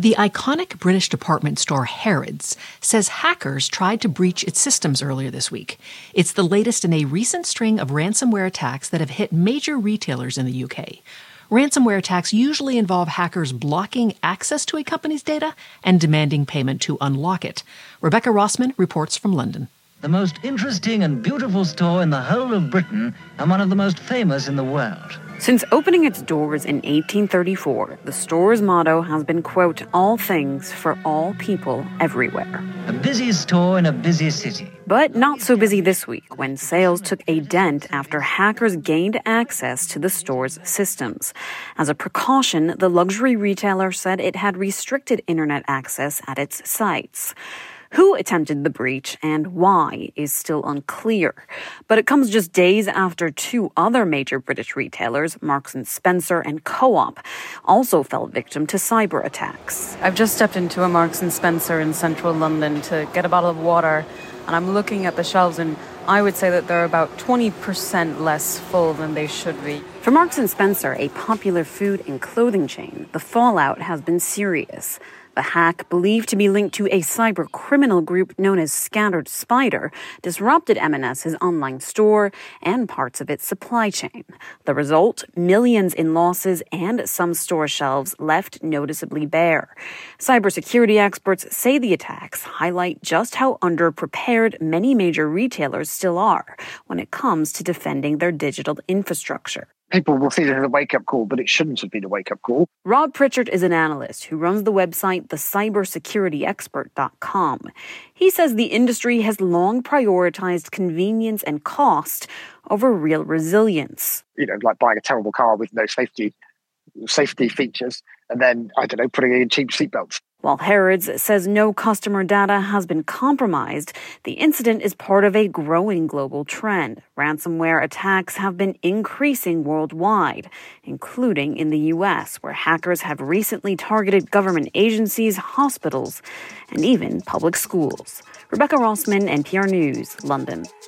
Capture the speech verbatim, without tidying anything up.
The iconic British department store Harrods says hackers tried to breach its systems earlier this week. It's the latest in a recent string of ransomware attacks that have hit major retailers in the U K. Ransomware attacks usually involve hackers blocking access to a company's data and demanding payment to unlock it. Rebecca Rossman reports from London. The most interesting and beautiful store in the whole of Britain and one of the most famous in the world. Since opening its doors in eighteen thirty-four, the store's motto has been, quote, all things for all people everywhere. A busy store in a busy city. But not so busy this week when sales took a dent after hackers gained access to the store's systems. As a precaution, the luxury retailer said it had restricted internet access at its sites. Who attempted the breach and why is still unclear. But it comes just days after two other major British retailers, Marks and Spencer and Co-op, also fell victim to cyber attacks. I've just stepped into a Marks and Spencer in central London to get a bottle of water, and I'm looking at the shelves, and I would say that they're about twenty percent less full than they should be. For Marks and Spencer, a popular food and clothing chain, the fallout has been serious. The hack, believed to be linked to a cyber criminal group known as Scattered Spider, disrupted M and S's online store and parts of its supply chain. The result? Millions in losses and some store shelves left noticeably bare. Cybersecurity experts say the attacks highlight just how underprepared many major retailers still are when it comes to defending their digital infrastructure. People will see it as a wake-up call, but it shouldn't have been a wake-up call. Rob Pritchard is an analyst who runs the website the cyber security expert dot com. He says the industry has long prioritized convenience and cost over real resilience. You know, like buying a terrible car with no safety safety features and then, I don't know, putting in cheap seatbelts. While Harrods says no customer data has been compromised, the incident is part of a growing global trend. Ransomware attacks have been increasing worldwide, including in the U S, where hackers have recently targeted government agencies, hospitals, and even public schools. Rebecca Rossman, N P R News, London.